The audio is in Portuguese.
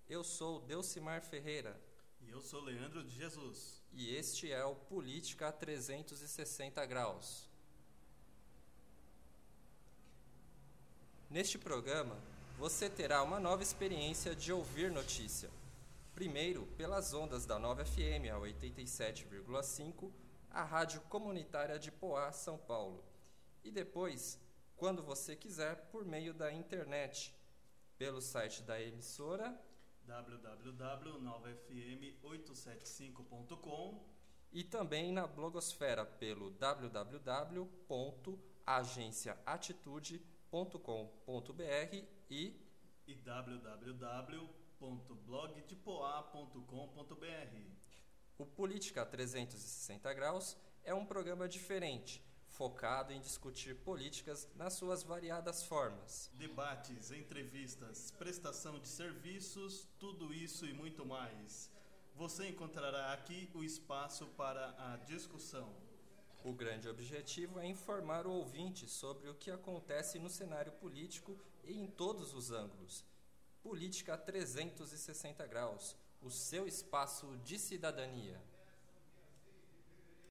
Eu sou Delcimar Ferreira. E eu sou Leandro de Jesus. E este é o Política a 360 Graus. Neste programa, você terá uma nova experiência de ouvir notícia. Primeiro, pelas ondas da Nova FM, a 87,5, a rádio comunitária de Poá, São Paulo. E depois, quando você quiser, por meio da internet, pelo site da emissora www.novafm875.com e também na blogosfera pelo www.agenciaatitude.com.br e www.blogdepoa.com.br. O Política 360 Graus é um programa diferente, focado em discutir políticas nas suas variadas formas. Debates, entrevistas, prestação de serviços, tudo isso e muito mais. Você encontrará aqui o espaço para a discussão. O grande objetivo é informar o ouvinte sobre o que acontece no cenário político e em todos os ângulos. Política 360 Graus, o seu espaço de cidadania.